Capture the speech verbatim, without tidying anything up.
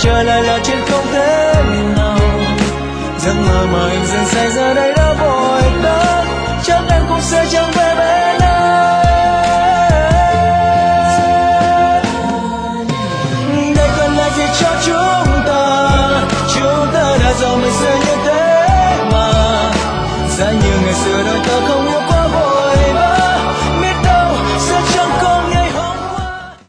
trở lại là chuyện không thể nào. Giấc mơ mà anh dần say giờ đây đã vội tắt, chắc em cũng sẽ chẳng về bên anh.